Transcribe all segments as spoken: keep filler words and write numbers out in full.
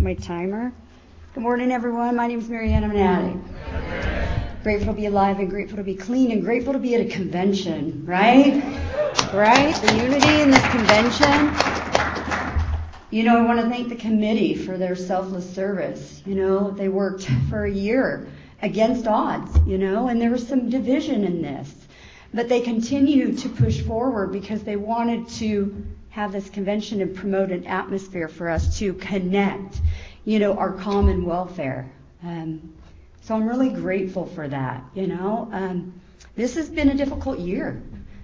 my timer. Good morning, everyone. My name is Marianne. I'm an addict. Grateful to be alive and grateful to be clean and grateful to be at a convention, right? Right? The unity in this convention. You know, I want to thank the committee for their selfless service. You know, they worked for a year against odds, you know, and there was some division in this. But they continued to push forward because they wanted to have this convention and promote an atmosphere for us to connect, you know, our common welfare. Um, so I'm really grateful for that, you know. Um, this has been a difficult year.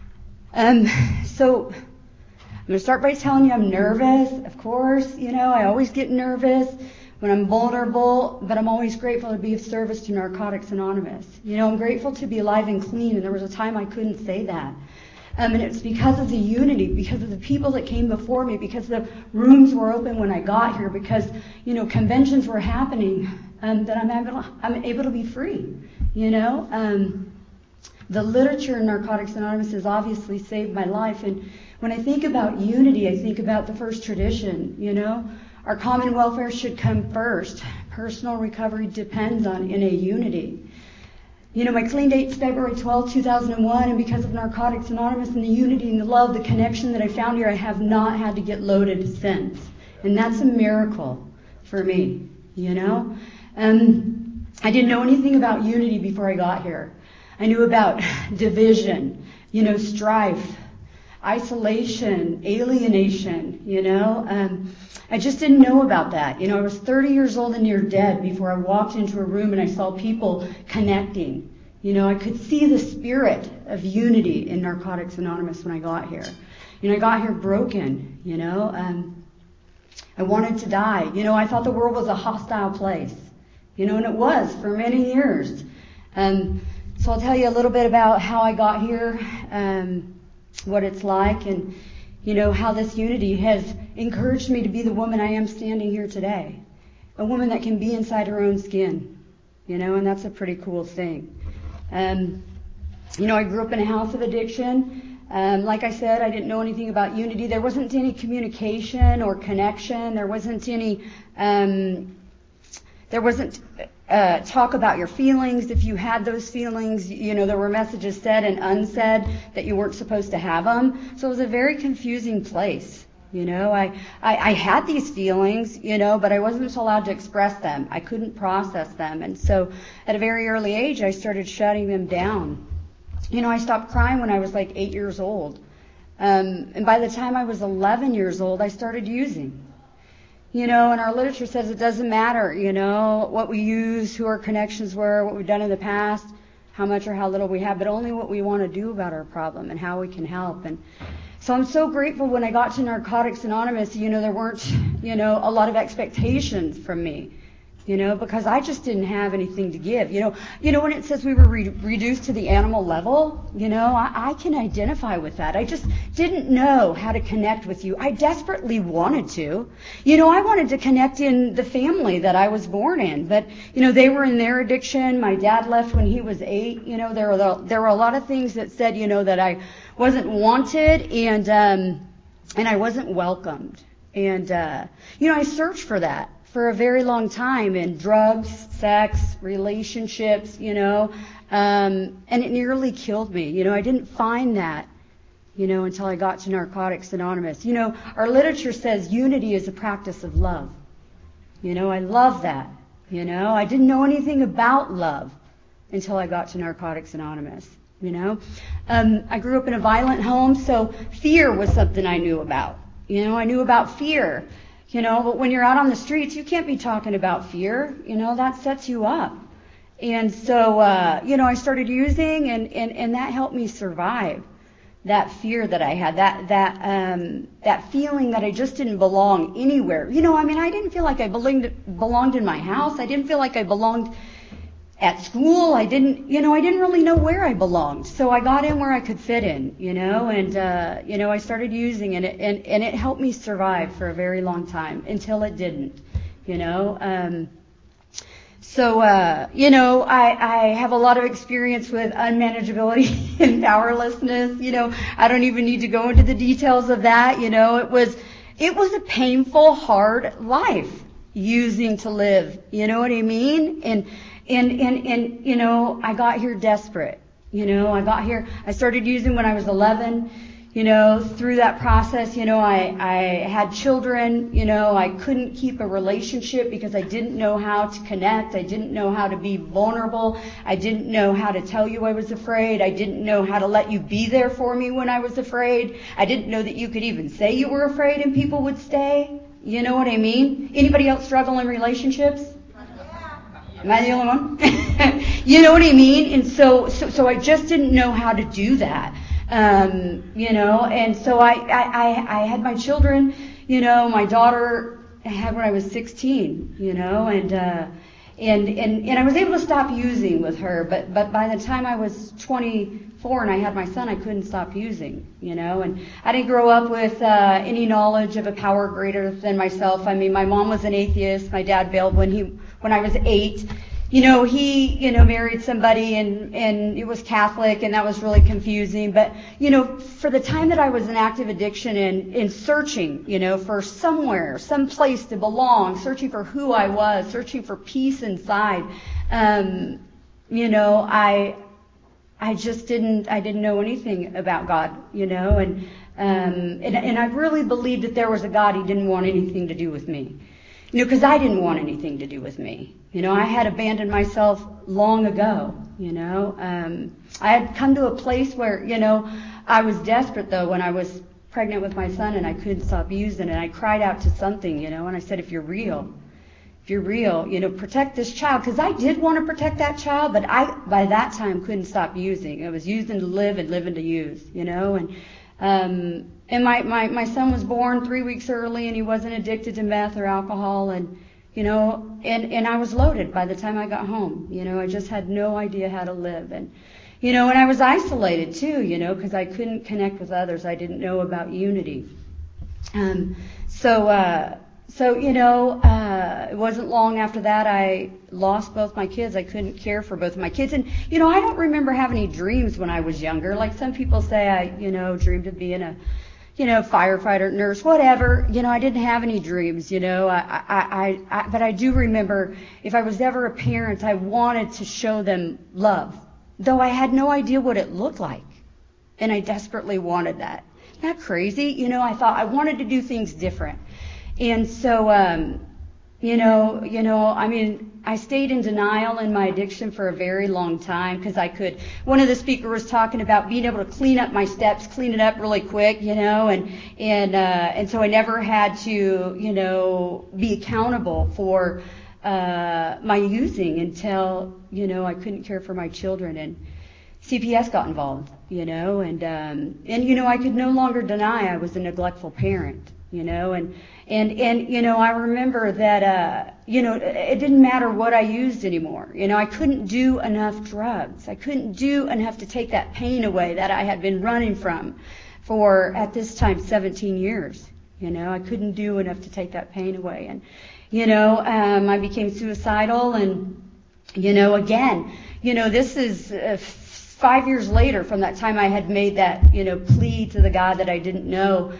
Um, so I'm going to start by telling you I'm nervous, of course. You know, I always get nervous when I'm vulnerable, but I'm always grateful to be of service to Narcotics Anonymous. You know, I'm grateful to be alive and clean, and there was a time I couldn't say that. Um, and it's because of the unity, because of the people that came before me, because the rooms were open when I got here, because, you know, conventions were happening, um, that I'm able, I'm able to be free, you know. Um, the literature in Narcotics Anonymous has obviously saved my life, and when I think about unity, I think about the first tradition, you know. Our common welfare should come first. Personal recovery depends on N A unity. You know, my clean date's February twelfth, two thousand one, and because of Narcotics Anonymous and the unity and the love, the connection that I found here, I have not had to get loaded since. And that's a miracle for me, you know. Um, I didn't know anything about unity before I got here. I knew about division, you know, strife, isolation, alienation, you know. Um, I just didn't know about that. You know, I was thirty years old and near dead before I walked into a room and I saw people connecting. You know, I could see the spirit of unity in Narcotics Anonymous when I got here. You know, I got here broken, you know. Um, I wanted to die. You know, I thought the world was a hostile place. You know, and it was for many years. Um, so I'll tell you a little bit about how I got here, um, what it's like, and you know, how this unity has encouraged me to be the woman I am standing here today. A woman that can be inside her own skin, you know, and that's a pretty cool thing. Um, you know, I grew up in a house of addiction. Um, like I said, I didn't know anything about unity. There wasn't any communication or connection. There wasn't any, um, there wasn't uh, talk about your feelings. If you had those feelings, you know, there were messages said and unsaid that you weren't supposed to have them. So it was a very confusing place. You know, I, I, I had these feelings, you know, but I wasn't allowed to express them. I couldn't process them. And so at a very early age, I started shutting them down. You know, I stopped crying when I was like eight years old. Um, and by the time I was eleven years old, I started using. You know, and our literature says it doesn't matter, you know, what we use, who our connections were, what we've done in the past, how much or how little we have, but only what we want to do about our problem and how we can help. And so I'm so grateful when I got to Narcotics Anonymous, you know, there weren't, you know, a lot of expectations from me, you know, because I just didn't have anything to give. You know, you know when it says we were re- reduced to the animal level, you know, I, I can identify with that. I just didn't know how to connect with you. I desperately wanted to. You know, I wanted to connect in the family that I was born in, but, you know, they were in their addiction. My dad left when he was eight. You know, there were, there were a lot of things that said, you know, that I wasn't wanted and, um, and I wasn't welcomed. And, uh, you know, I searched for that for a very long time in drugs, sex, relationships, you know, um, and it nearly killed me. You know, I didn't find that, you know, until I got to Narcotics Anonymous. You know, our literature says unity is a practice of love. You know, I love that. You know, I didn't know anything about love until I got to Narcotics Anonymous. You know, um, I grew up in a violent home, so fear was something I knew about. You know, I knew about fear. You know, but when you're out on the streets, you can't be talking about fear. You know, that sets you up. And so, uh, you know, I started using, and, and, and that helped me survive that fear that I had, that that um, that feeling that I just didn't belong anywhere. You know, I mean, I didn't feel like I belonged belonged in my house. I didn't feel like I belonged at school. I didn't, you know, I didn't really know where I belonged. So I got in where I could fit in, you know, and, uh, you know, I started using it, and, and it helped me survive for a very long time until it didn't, you know. Um, so, uh, you know, I, I have a lot of experience with unmanageability and powerlessness. You know, I don't even need to go into the details of that. You know, it was, it was a painful, hard life. using to live. You know what I mean? And, and, and, and, you know, I got here desperate. You know, I got here, I started using when I was eleven. You know, through that process, you know, I, I had children. You know, I couldn't keep a relationship because I didn't know how to connect. I didn't know how to be vulnerable. I didn't know how to tell you I was afraid. I didn't know how to let you be there for me when I was afraid. I didn't know that you could even say you were afraid and people would stay. You know what I mean? Anybody else struggle in relationships? Am I the only one? You know what I mean? And so, so, so I just didn't know how to do that. Um, you know, and so I, I, I had my children, you know, my daughter I had when I was sixteen, you know, and, uh, and, and, and I was able to stop using with her, but, but by the time I was twenty-four and I had my son, I couldn't stop using, you know, and I didn't grow up with, uh, any knowledge of a power greater than myself. I mean, my mom was an atheist. My dad bailed when he, when I was eight. You know, he, you know, married somebody and, and it was Catholic and that was really confusing. But, you know, for the time that I was in active addiction and, and searching, you know, for somewhere, some place to belong, searching for who I was, searching for peace inside, um, you know, I, I just didn't, I didn't know anything about God, you know, and, um, and, and I really believed that there was a God. He didn't want anything to do with me. You know, because I didn't want anything to do with me. You know, I had abandoned myself long ago, you know. Um, I had come to a place where, you know, I was desperate, though, when I was pregnant with my son and I couldn't stop using it. I cried out to something, you know, and I said, if you're real, if you're real, you know, protect this child. Because I did want to protect that child, but I, by that time, couldn't stop using. I was using to live and living to use, you know, and Um, and my, my, my son was born three weeks early and he wasn't addicted to meth or alcohol and, you know, and, and I was loaded by the time I got home. You know, I just had no idea how to live. And, you know, and I was isolated too, you know, because I couldn't connect with others. I didn't know about unity. Um, so, uh, so, you know, uh, it wasn't long after that I lost both my kids. I couldn't care for both of my kids. And, you know, I don't remember having any dreams when I was younger. Like some people say I, you know, dreamed of being a, you know, firefighter, nurse, whatever. You know, I didn't have any dreams, you know, I, I, I, I, but I do remember if I was ever a parent, I wanted to show them love, though I had no idea what it looked like. And I desperately wanted that. Isn't that crazy? You know, I thought I wanted to do things different. And so, um, you know, you know, I mean, I stayed in denial in my addiction for a very long time because I could, one of the speakers was talking about being able to clean up my steps, clean it up really quick, you know, and, and, uh, and so I never had to, you know, be accountable for, uh, my using until, you know, I couldn't care for my children and C P S got involved, you know, and, um, and, you know, I could no longer deny I was a neglectful parent, you know, and, And, and, you know, I remember that, uh, you know, it didn't matter what I used anymore. You know, I couldn't do enough drugs. I couldn't do enough to take that pain away that I had been running from for, at this time, seventeen years. You know, I couldn't do enough to take that pain away. And, you know, um, I became suicidal and, you know, again, you know, this is uh, five years later from that time I had made that, you know, plea to the God that I didn't know.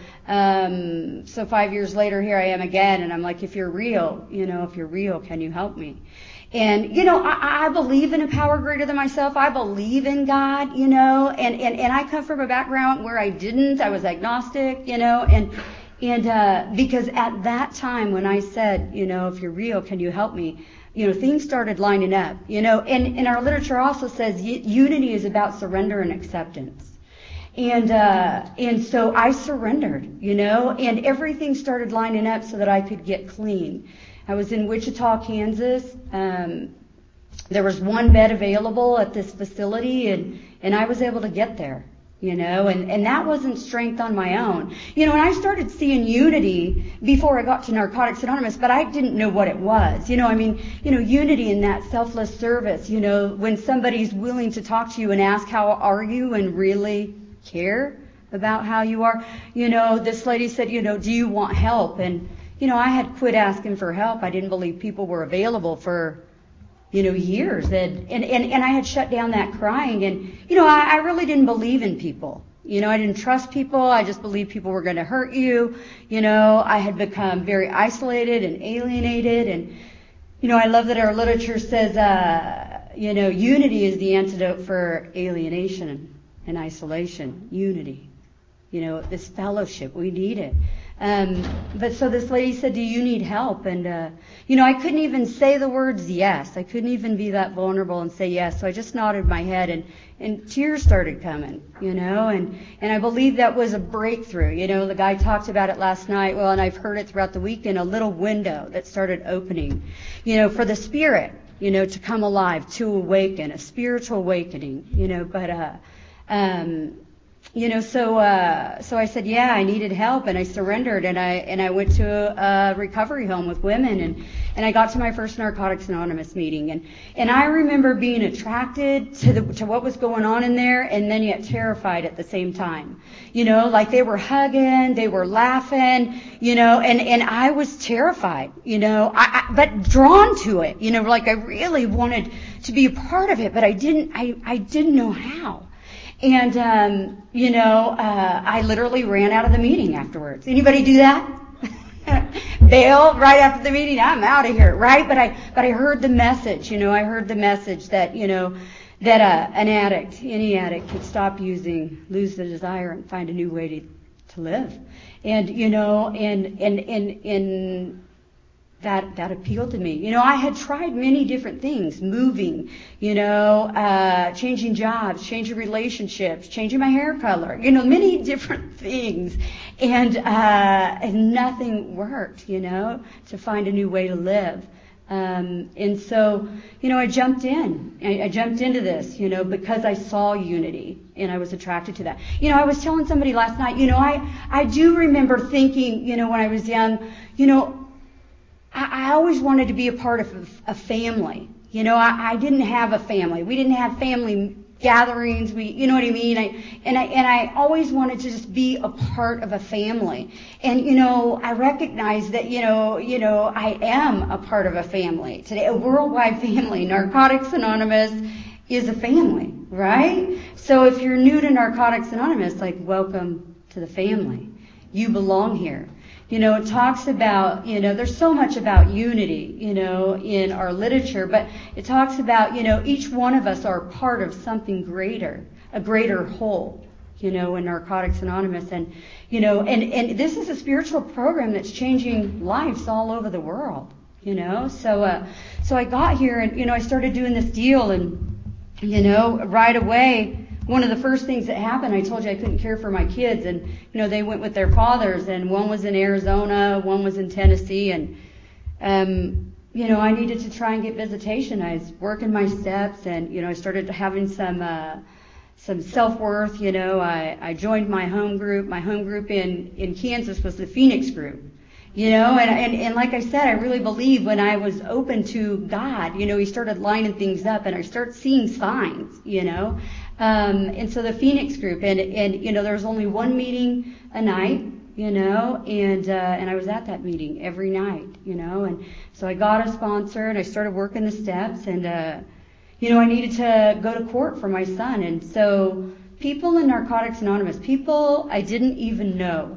Um, so five years later, here I am again, and I'm like, if you're real, you know, if you're real, can you help me? And, you know, I, I believe in a power greater than myself. I believe in God, you know, and, and, and I come from a background where I didn't. I was agnostic, you know, and, and, uh, because at that time when I said, you know, if you're real, can you help me? You know, things started lining up, you know, and, and our literature also says unity is about surrender and acceptance. And, uh, and so I surrendered, you know, and everything started lining up so that I could get clean. I was in Wichita, Kansas. Um, there was one bed available at this facility and, and I was able to get there, you know, and, and that wasn't strength on my own. You know, and I started seeing unity before I got to Narcotics Anonymous, but I didn't know what it was. You know, I mean, you know, unity in that selfless service, you know, when somebody's willing to talk to you and ask, how are you, and really care about how you are. You know, this lady said, you know, do you want help? And, you know, I had quit asking for help. I didn't believe people were available for, you know, years. And, and, and, and I had shut down that crying. And, you know, I, I really didn't believe in people. You know, I didn't trust people. I just believed people were going to hurt you. You know, I had become very isolated and alienated. And, you know, I love that our literature says, uh, you know, unity is the antidote for alienation and isolation. Unity. You know, this fellowship, we need it. Um, but so this lady said, do you need help? And, uh, you know, I couldn't even say the words yes. I couldn't even be that vulnerable and say yes. So I just nodded my head, and, and tears started coming, you know, and, and I believe that was a breakthrough. You know, the guy talked about it last night. Well, and I've heard it throughout the weekend, a little window that started opening, you know, for the Spirit, you know, to come alive, to awaken, a spiritual awakening, you know, but, uh, um, You know, so uh, so I said, yeah, I needed help, and I surrendered, and I and I went to a, a recovery home with women, and, and I got to my first Narcotics Anonymous meeting, and, and I remember being attracted to the to what was going on in there, and then yet terrified at the same time. You know, like they were hugging, they were laughing, you know, and, and I was terrified, you know, I, I, but drawn to it, you know, like I really wanted to be a part of it, but I didn't I, I didn't know how. And, um, you know, uh, I literally ran out of the meeting afterwards. Anybody do that? Bail right after the meeting? I'm out of here, right? But I, but I heard the message, you know, I heard the message that, you know, that uh, an addict, any addict could stop using, lose the desire, and find a new way to, to live. And, you know, and, and, and, and, That that appealed to me. You know, I had tried many different things, moving, you know, uh, changing jobs, changing relationships, changing my hair color, you know, many different things. And, uh, and nothing worked, you know, to find a new way to live. Um, and so, you know, I jumped in. I, I jumped into this, you know, because I saw unity and I was attracted to that. You know, I was telling somebody last night, you know, I, I do remember thinking, you know, when I was young, you know, I always wanted to be a part of a family. You know, I, I didn't have a family. We didn't have family gatherings. We, you know what I mean? I, and I, and I always wanted to just be a part of a family. And, you know, I recognize that, you know, you know, I am a part of a family today, a worldwide family. Narcotics Anonymous is a family, right? So if you're new to Narcotics Anonymous, like, welcome to the family. You belong here. You know, it talks about, you know, there's so much about unity, you know, in our literature, but it talks about, you know, each one of us are part of something greater, a greater whole, you know, in Narcotics Anonymous. And, you know, and, and this is a spiritual program that's changing lives all over the world, you know. So, uh, so I got here and, you know, I started doing this deal, and, you know, right away, one of the first things that happened, I told you I couldn't care for my kids, and, you know, they went with their fathers, and one was in Arizona, one was in Tennessee, and, um, you know, I needed to try and get visitation. I was working my steps, and, you know, I started having some, uh, some self-worth, you know. I, I joined my home group. My home group in, in Kansas was the Phoenix group. You know, and, and, and like I said, I really believe when I was open to God, you know, He started lining things up, and I started seeing signs, you know. Um, and so the Phoenix group, and, and, you know, there was only one meeting a night, you know, and, uh, and I was at that meeting every night, you know, and so I got a sponsor, and I started working the steps, and, uh, you know, I needed to go to court for my son. And so people in Narcotics Anonymous, people I didn't even know,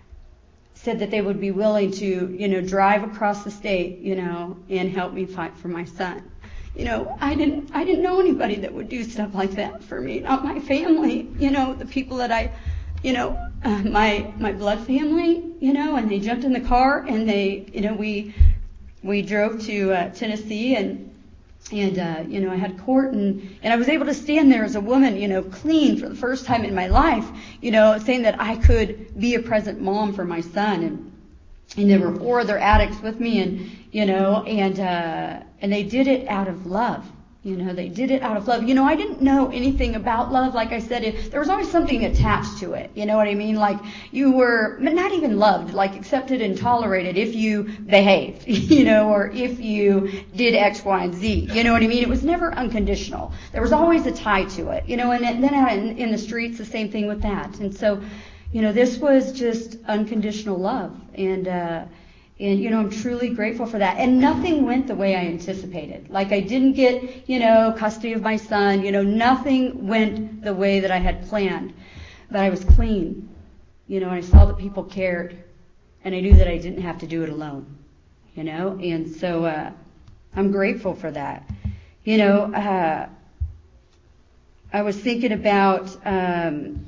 said that they would be willing to, you know, drive across the state, you know, and help me fight for my son. You know, I didn't, I didn't know anybody that would do stuff like that for me. Not my family, you know, the people that I, you know, uh, my, my blood family, you know, and they jumped in the car, and they, you know, we, we drove to uh, Tennessee, and, and, uh, you know, I had court, and, and I was able to stand there as a woman, you know, clean for the first time in my life, you know, saying that I could be a present mom for my son. And, and there were four other addicts with me, and, you know, and, uh, and they did it out of love. You know, they did it out of love. You know, I didn't know anything about love. Like I said, it, there was always something attached to it. You know what I mean? Like you were not even loved, like accepted and tolerated if you behaved, you know, or if you did X, Y, and Z. You know what I mean? It was never unconditional. There was always a tie to it, you know, and then out in, in the streets, the same thing with that. And so, you know, this was just unconditional love. And, uh, And, you know, I'm truly grateful for that. And nothing went the way I anticipated. Like I didn't get, you know, custody of my son. You know, nothing went the way that I had planned. but I was clean, you know, and I saw that people cared, and I knew that I didn't have to do it alone, you know, and so uh, I'm grateful for that. You know, uh, I was thinking about um,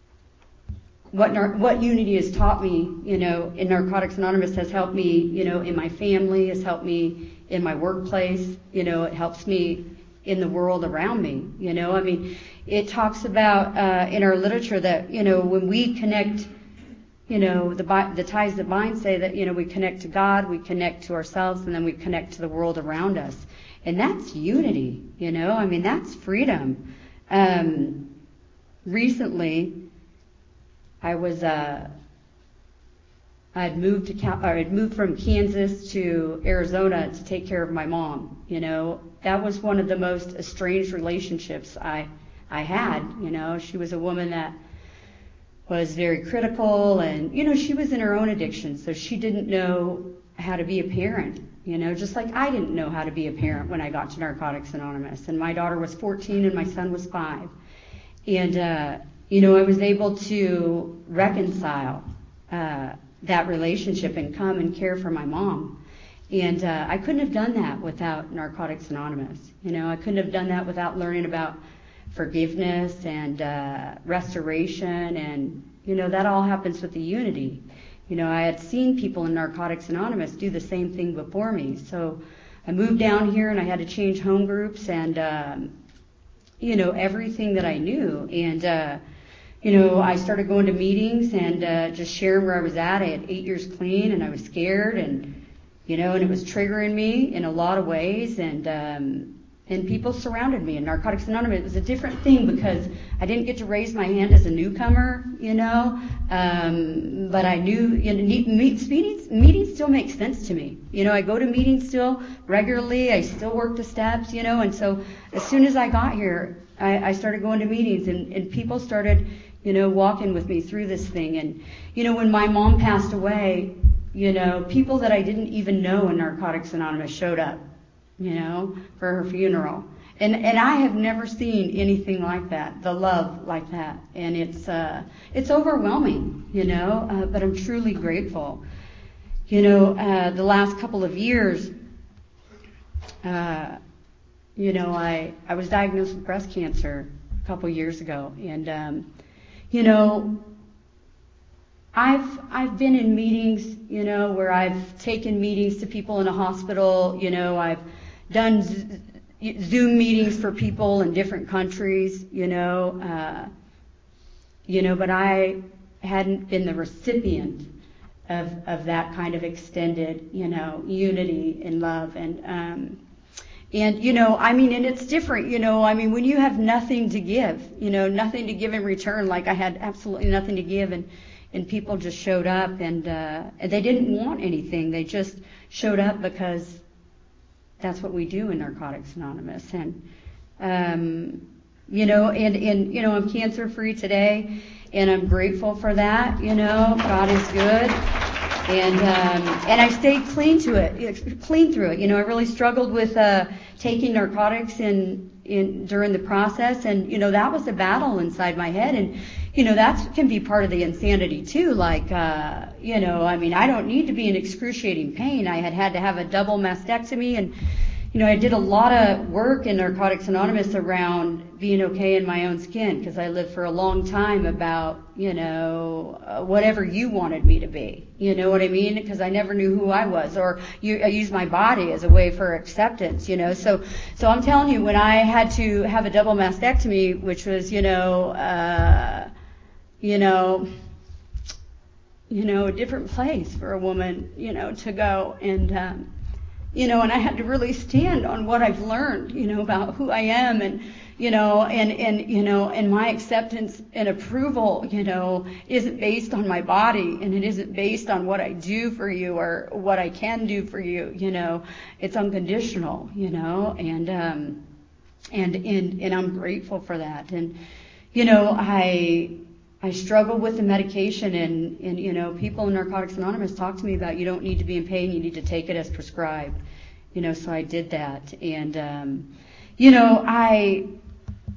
what nar- what Unity has taught me, you know, in Narcotics Anonymous has helped me, you know, in my family, has helped me in my workplace, you know, it helps me in the world around me, you know. I mean, it talks about uh, in our literature that, you know, when we connect, you know, the the ties that bind say that, you know, we connect to God, we connect to ourselves, and then we connect to the world around us. And that's unity, you know. I mean, that's freedom. Um, recently, I was uh, I had moved to Cal- or I'd moved from Kansas to Arizona to take care of my mom. You know, that was one of the most estranged relationships I I had. You know, she was a woman that was very critical, and you know, she was in her own addiction, so she didn't know how to be a parent. You know, just like I didn't know how to be a parent when I got to Narcotics Anonymous. And my daughter was fourteen and my son was five. And, uh, you know, I was able to reconcile uh, that relationship and come and care for my mom. And uh, I couldn't have done that without Narcotics Anonymous. You know, I couldn't have done that without learning about forgiveness and uh, restoration. And, you know, that all happens with the unity. You know, I had seen people in Narcotics Anonymous do the same thing before me. So I moved down here and I had to change home groups and, um, you know, everything that I knew. And, uh, you know, I started going to meetings and uh, just sharing where I was at. I had eight years clean and I was scared and, you know, and it was triggering me in a lot of ways. And, um, and people surrounded me. And Narcotics Anonymous, it was a different thing because I didn't get to raise my hand as a newcomer, you know, um, but I knew, you know, meetings, meetings still make sense to me. You know, I go to meetings still regularly. I still work the steps, you know, and so as soon as I got here, I, I started going to meetings and, and people started, you know, walking with me through this thing. And, you know, when my mom passed away, you know, people that I didn't even know in Narcotics Anonymous showed up, you know, for her funeral. And and I have never seen anything like that, the love like that. And it's uh, it's overwhelming, you know, uh, but I'm truly grateful. You know, uh, the last couple of years, uh, you know, I, I was diagnosed with breast cancer a couple years ago. And, um, you know, I've I've been in meetings, you know, where I've taken meetings to people in a hospital. You know, I've done z- Zoom meetings for people in different countries, you know, uh, you know, but I hadn't been the recipient of of that kind of extended, you know, unity and love. And um, and you know, I mean, and it's different, you know. I mean, when you have nothing to give, you know, nothing to give in return, like I had absolutely nothing to give, and and people just showed up, and uh, and they didn't want anything. They just showed up because that's what we do in Narcotics Anonymous. And um, you know, and and you know, I'm cancer free today, and I'm grateful for that. You know, God is good, and um, and I stayed clean to it, clean through it. You know, I really struggled with uh, taking narcotics in in during the process, and you know, that was a battle inside my head. And you know, that can be part of the insanity too. Like, uh, you know, I mean, I don't need to be in excruciating pain. I had had to have a double mastectomy, and, you know, I did a lot of work in Narcotics Anonymous around being okay in my own skin, because I lived for a long time about, you know, uh, whatever you wanted me to be. You know what I mean? Because I never knew who I was, or you, I used my body as a way for acceptance, you know. So, so I'm telling you, when I had to have a double mastectomy, which was, you know, uh, you know, you know, a different place for a woman, you know, to go. And, um, you know, and I had to really stand on what I've learned, you know, about who I am, and, you know, and, and, you know, and my acceptance and approval, you know, isn't based on my body, and it isn't based on what I do for you or what I can do for you, you know. It's unconditional, you know, and, um, and, and, and I'm grateful for that. And, you know, I, I struggle with the medication, and, and, you know, people in Narcotics Anonymous talk to me about, you don't need to be in pain, you need to take it as prescribed. You know, so I did that. And, um, you know, I,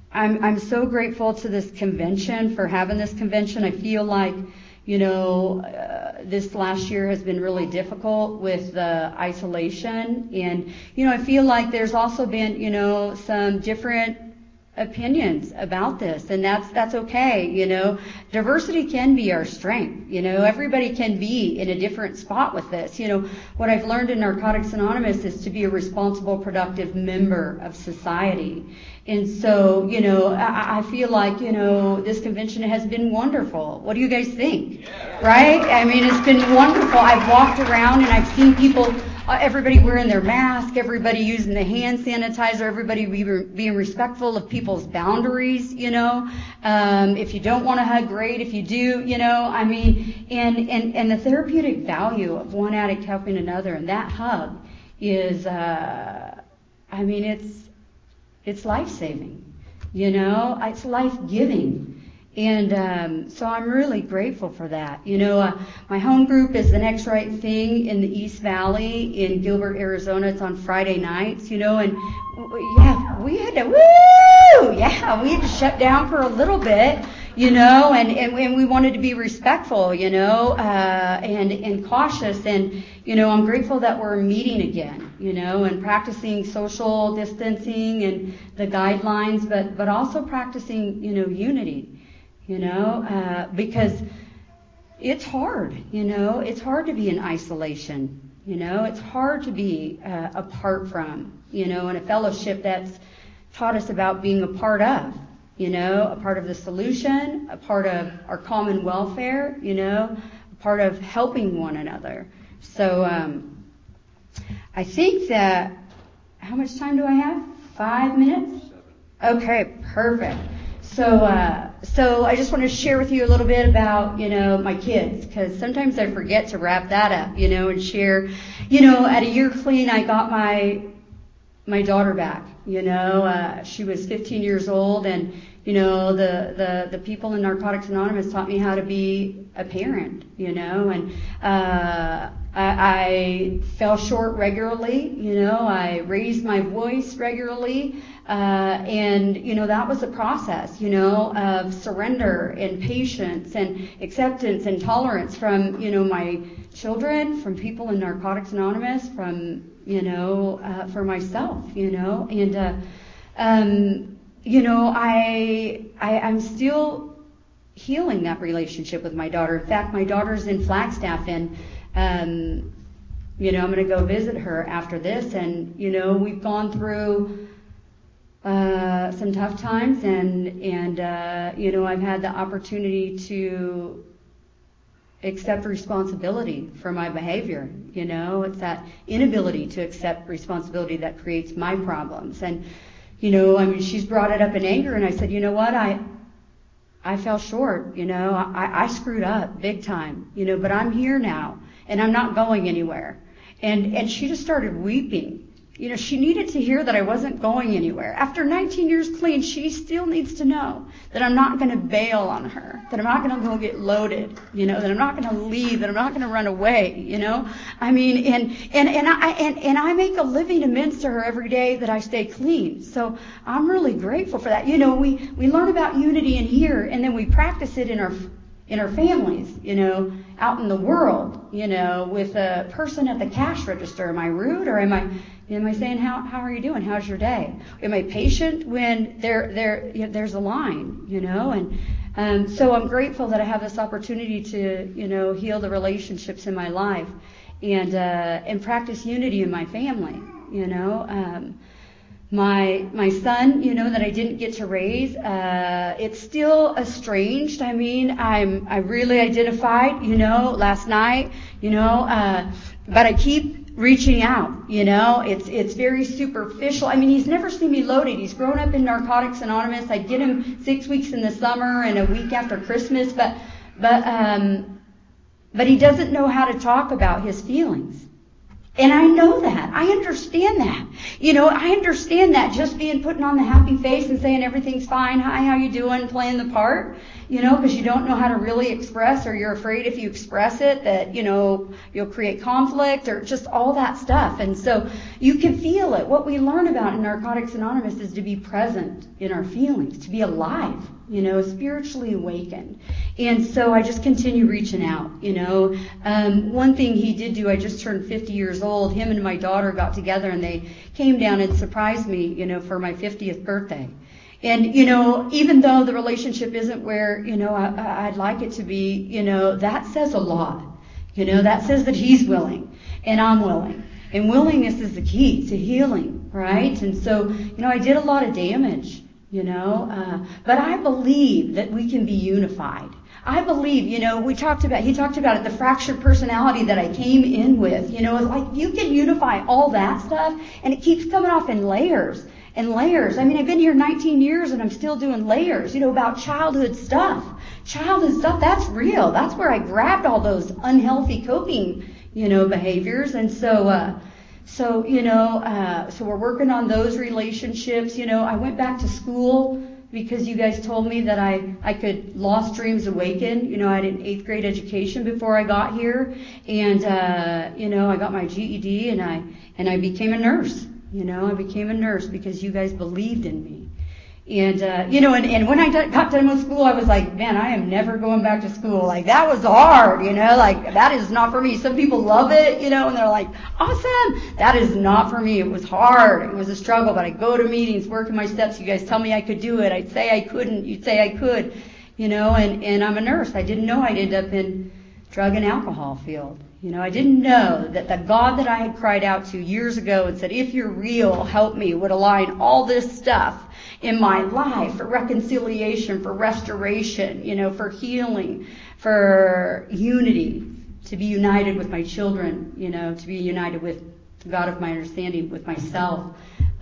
I'm I'm so grateful to this convention for having this convention. I feel like, you know, uh, this last year has been really difficult with the isolation, and you know, I feel like there's also been, you know, some different opinions about this, and that's that's okay. You know, diversity can be our strength. You know, everybody can be in a different spot with this. You know, what I've learned in Narcotics Anonymous is to be a responsible, productive member of society. And so, you know, I, I feel like, you know, this convention has been wonderful. What do you guys think? Yeah. Right? I mean, it's been wonderful. I've walked around and I've seen people, uh, everybody wearing their mask, everybody using the hand sanitizer, everybody be, being respectful of people's boundaries, you know. Um, if you don't want to hug, great. If you do, you know, I mean, and, and, and the therapeutic value of one addict helping another, and that hug is, uh, I mean, it's, It's life-saving, you know, it's life-giving. And um, so I'm really grateful for that. You know, uh, my home group is the Next Right Thing in the East Valley in Gilbert, Arizona. It's on Friday nights, you know, and yeah, we had to, woo! Yeah, we had to shut down for a little bit, you know, and, and, and we wanted to be respectful, you know, uh, and, and cautious. And, you know, I'm grateful that we're meeting again, you know, and practicing social distancing and the guidelines, but, but also practicing, you know, unity, you know, uh, because it's hard, you know, it's hard to be in isolation, you know, it's hard to be uh, apart from, you know, in a fellowship that's taught us about being a part of, you know, a part of the solution, a part of our common welfare, you know, a part of helping one another. So um, I think that, how much time do I have? Five minutes? Okay, perfect. So uh, so I just want to share with you a little bit about, you know, my kids, because sometimes I forget to wrap that up, you know, and share. You know, at a year clean, I got my my daughter back. You know, uh, she was fifteen years old, and you know, the, the, the people in Narcotics Anonymous taught me how to be a parent, you know, and uh, I, I fell short regularly, you know, I raised my voice regularly, uh, and, you know, that was a process, you know, of surrender and patience and acceptance and tolerance from, you know, my children, from people in Narcotics Anonymous, from, you know, uh, for myself, you know, and, uh, um, you know, I, I, I'm still healing that relationship with my daughter. In fact, my daughter's in Flagstaff, and, um, you know, I'm going to go visit her after this. And, you know, we've gone through uh, some tough times, and, and uh, you know, I've had the opportunity to accept responsibility for my behavior. You know, it's that inability to accept responsibility that creates my problems. And, you know, I mean, she's brought it up in anger, and I said, you know what, I I fell short, you know, I, I screwed up big time, you know, but I'm here now, and I'm not going anywhere. And and she just started weeping. You know, she needed to hear that I wasn't going anywhere. After nineteen years clean, she still needs to know that I'm not going to bail on her, that I'm not going to go get loaded, you know, that I'm not going to leave, that I'm not going to run away, you know. I mean, and and and I and, and I make a living amends to her every day that I stay clean. So I'm really grateful for that. You know, we we learn about unity in here, and then we practice it in our in our families, you know, out in the world, you know, with a person at the cash register. Am I rude, or am I, am I saying, how how are you doing? How's your day? Am I patient when there there you know, there's a line, you know? And um, so I'm grateful that I have this opportunity to, you know, heal the relationships in my life, and uh, and practice unity in my family, you know. Um, My my son, you know, that I didn't get to raise, uh, it's still estranged. I mean, I'm I really identified, you know, last night, you know, uh, but I keep reaching out, you know. It's it's very superficial. I mean, he's never seen me loaded. He's grown up in Narcotics Anonymous. I get him six weeks in the summer and a week after Christmas, but but um, but he doesn't know how to talk about his feelings. And I know that. I understand that. You know, I understand that just being putting on the happy face and saying everything's fine, hi, how you doing, playing the part. you know, because you don't know how to really express, or you're afraid if you express it that, you know, you'll create conflict or just all that stuff. And so you can feel it. What we learn about in Narcotics Anonymous is to be present in our feelings, to be alive, you know, spiritually awakened. And so I just continue reaching out, you know. Um, one thing he did do, I just turned fifty years old. Him and my daughter got together and they came down and surprised me, you know, for my fiftieth birthday. And, you know, even though the relationship isn't where, you know, I, I'd like it to be, you know, that says a lot. You know, that says that he's willing and I'm willing. And willingness is the key to healing, right? And so, you know, I did a lot of damage, you know, uh, but I believe that we can be unified. I believe, you know, we talked about, he talked about it, the fractured personality that I came in with, you know, it's like you can unify all that stuff and it keeps coming off in layers. And layers. I mean, I've been here nineteen years and I'm still doing layers, you know, about childhood stuff. Childhood stuff, that's real. That's where I grabbed all those unhealthy coping, you know, behaviors. And so, uh, so, you know, uh, so we're working on those relationships. You know, I went back to school because you guys told me that I, I could lost dreams awaken. You know, I had an eighth grade education before I got here. And, uh, you know, I got my G E D and I, and I became a nurse. You know, I became a nurse because you guys believed in me. And, uh, you know, and, and when I got done with school, I was like, man, I am never going back to school. Like, that was hard, you know, like, that is not for me. Some people love it, you know, and they're like, awesome. That is not for me. It was hard. It was a struggle, but I go to meetings, work in my steps. You guys tell me I could do it. I'd say I couldn't. You'd say I could, you know, and, and I'm a nurse. I didn't know I'd end up in drug and alcohol field. You know, I didn't know that the God that I had cried out to years ago and said, if you're real, help me, would align all this stuff in my life for reconciliation, for restoration, you know, for healing, for unity, to be united with my children, you know, to be united with the God of my understanding, with myself,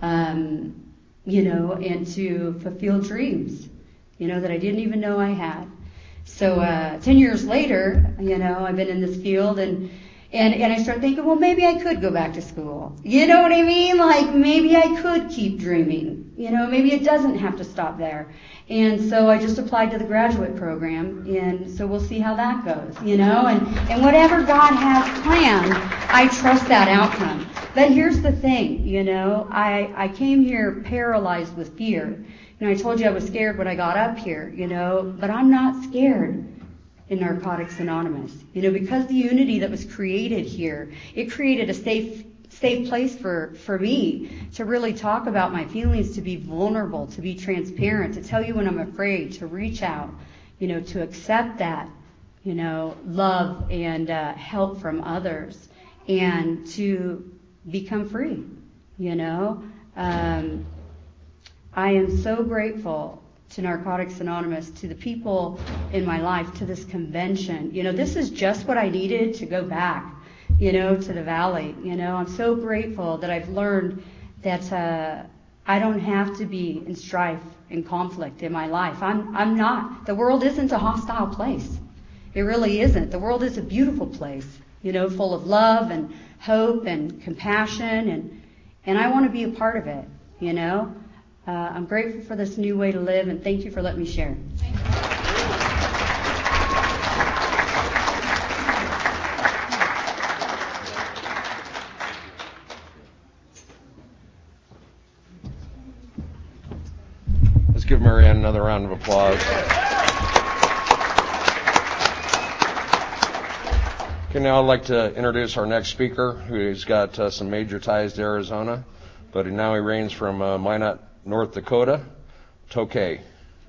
um, you know, and to fulfill dreams, you know, that I didn't even know I had. So uh, ten years later, you know, I've been in this field and, and, and I started thinking, well, maybe I could go back to school. You know what I mean? Like, maybe I could keep dreaming. You know, maybe it doesn't have to stop there. And so I just applied to the graduate program, and so we'll see how that goes, you know. And, and whatever God has planned, I trust that outcome. But here's the thing, you know, I, I came here paralyzed with fear. You know, I told you I was scared when I got up here, you know, but I'm not scared in Narcotics Anonymous. You know, because the unity that was created here, it created a safe safe place for, for me to really talk about my feelings, to be vulnerable, to be transparent, to tell you when I'm afraid, to reach out, you know, to accept that, you know, love and uh, help from others, and to become free, you know. Um, I am so grateful to Narcotics Anonymous, to the people in my life, to this convention. You know, this is just what I needed to go back, you know, to the Valley. You know, I'm so grateful that I've learned that uh, I don't have to be in strife and conflict in my life. I'm I'm not. The world isn't a hostile place. It really isn't. The world is a beautiful place, you know, full of love and hope and compassion, and and I want to be a part of it, you know. Uh, I'm grateful for this new way to live, and thank you for letting me share. Let's give Marianne another round of applause. Okay, now I'd like to introduce our next speaker, who's got uh, some major ties to Arizona, but now he reigns from uh, Minot, North Dakota, Tokay.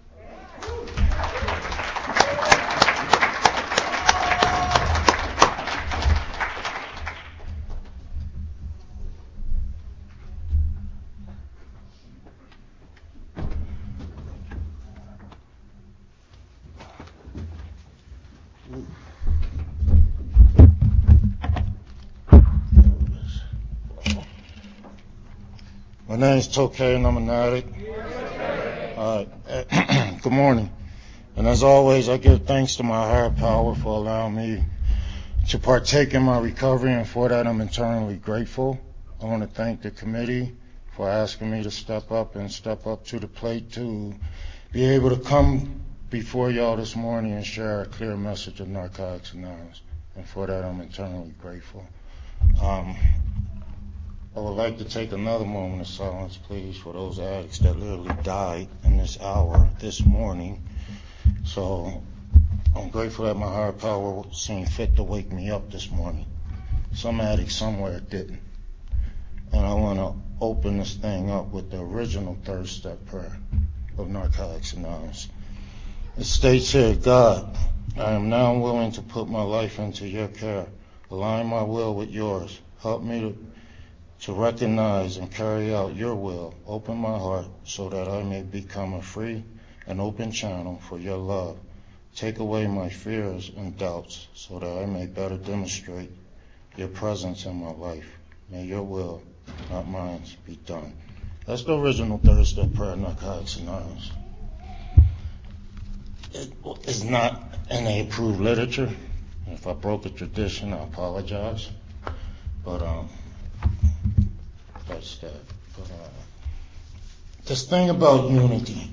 My name is Tokay and I'm an addict. Uh, good morning. And as always, I give thanks to my higher power for allowing me to partake in my recovery, and for that I'm eternally grateful. I want to thank the committee for asking me to step up and step up to the plate to be able to come before y'all this morning and share a clear message of Narcotics Anonymous, and for that I'm eternally grateful. Um, I would like to take another moment of silence, please, for those addicts that literally died in this hour this morning. So I'm grateful that my higher power seemed fit to wake me up this morning. Some addict somewhere didn't. And I want to open this thing up with the original third step prayer of Narcotics Anonymous. It states here, God, I am now willing to put my life into your care. Align my will with yours. Help me to, to recognize and carry out your will. Open my heart so that I may become a free and open channel for your love. Take away my fears and doubts so that I may better demonstrate your presence in my life. May your will, not mine, be done. That's the original third step prayer, Narcotics Anonymous. It is not N A approved literature. If I broke a tradition, I apologize. But um, that's that. But uh, this thing about unity,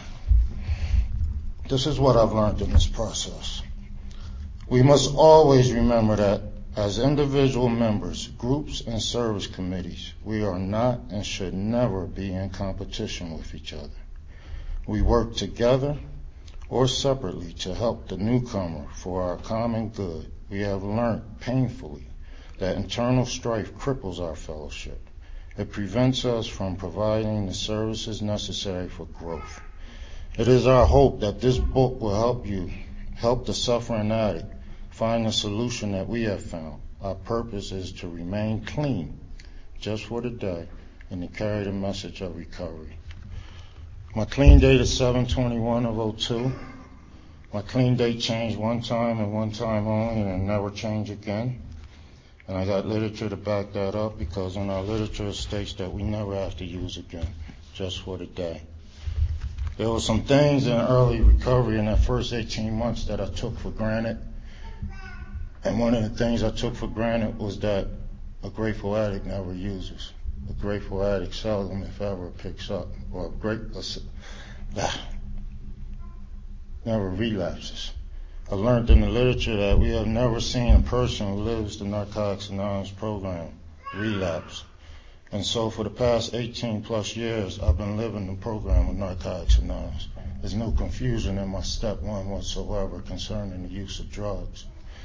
this is what I've learned in this process. We must always remember that as individual members, groups, and service committees, we are not and should never be in competition with each other. We work together or separately to help the newcomer for our common good. We have learned painfully that internal strife cripples our fellowship. It prevents us from providing the services necessary for growth. It is our hope that this book will help you, help the suffering addict find the solution that we have found. Our purpose is to remain clean just for the day and to carry the message of recovery. My clean date is seven twenty-one of oh two. My clean date changed one time and one time only, and it never changed again. And I got literature to back that up, because in our literature it states that we never have to use again, just for the day. There were some things in early recovery in that first eighteen months that I took for granted. And one of the things I took for granted was that a grateful addict never uses. A grateful addict seldom, if ever, picks up, or a great, uh, never relapses. I learned in the literature that we have never seen a person who lives the Narcotics Anonymous program relapse. And so for the past eighteen plus years, I've been living the program of Narcotics Anonymous. There's no confusion in my step one whatsoever concerning the use of drugs.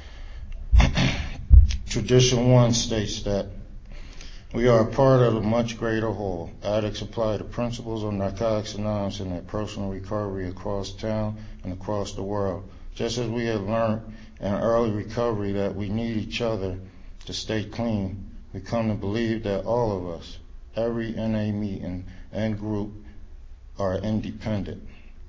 Tradition one states that we are a part of a much greater whole. Addicts apply the principles of Narcotics Anonymous in their personal recovery across town and across the world. Just as we have learned in early recovery that we need each other to stay clean, we come to believe that all of us, every N A meeting and group, are independent.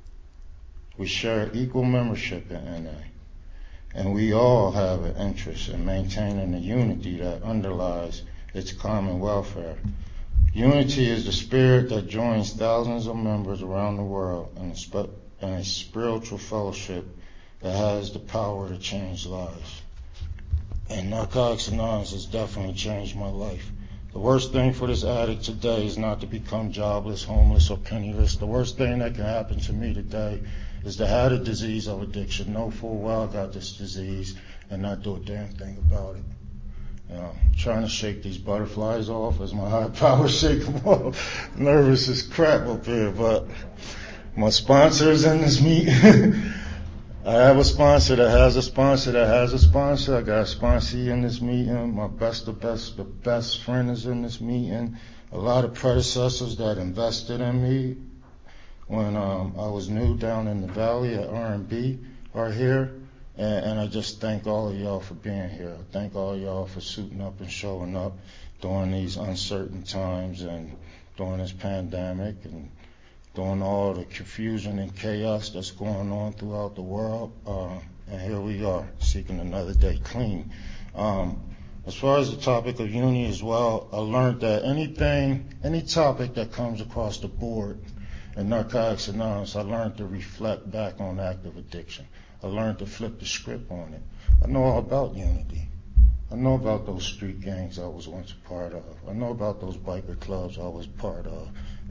We share equal membership in N A. And we all have an interest in maintaining the unity that underlies its common welfare. Unity is the spirit that joins thousands of members around the world in a, sp- in a spiritual fellowship that has the power to change lives. And Narcotics Anonymous has definitely changed my life. The worst thing for this addict today is not to become jobless, homeless, or penniless. The worst thing that can happen to me today is to have the disease of addiction, know full well I got this disease, and not do a damn thing about it. You know, I'm trying to shake these butterflies off as my high power shake them off. Nervous as crap up here, but my sponsor is in this meeting. I have a sponsor that has a sponsor that has a sponsor. I got a sponsee in this meeting. My best, the best, the best friend is in this meeting. A lot of predecessors that invested in me when um, I was new down in the valley at R and B are here. And, and I just thank all of y'all for being here. I thank all of y'all for suiting up and showing up during these uncertain times and during this pandemic and during all the confusion and chaos that's going on throughout the world. Uh, and here we are, seeking another day clean. Um, as far as the topic of unity as well, I learned that anything, any topic that comes across the board in Narcotics Anonymous, I learned to reflect back on active addiction. I learned to flip the script on it. I know all about unity. I know about those street gangs I was once a part of. I know about those biker clubs I was part of.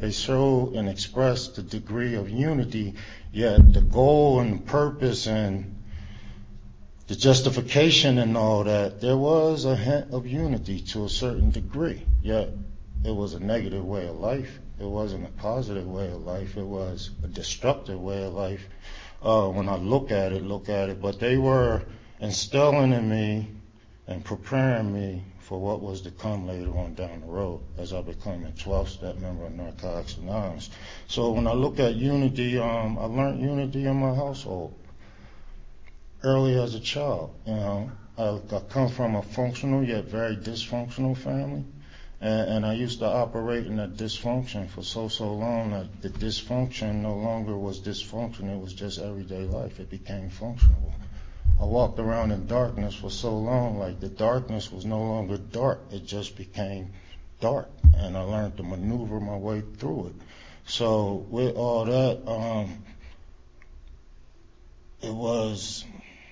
they show and express the degree of unity, yet the goal and the purpose and the justification and all that, there was a hint of unity to a certain degree, yet it was a negative way of life. It wasn't a positive way of life. It was a destructive way of life. Uh, when I look at it, look at it, but they were instilling in me and preparing me for what was to come later on down the road as I became a twelve-step member of Narcotics Anonymous. So when I look at unity, um, I learned unity in my household early as a child. You know, I, I come from a functional yet very dysfunctional family, and, and I used to operate in that dysfunction for so, so long that the dysfunction no longer was dysfunction, it was just everyday life. It became functional. I walked around in darkness for so long, like the darkness was no longer dark, it just became dark, and I learned to maneuver my way through it. So with all that, um, it was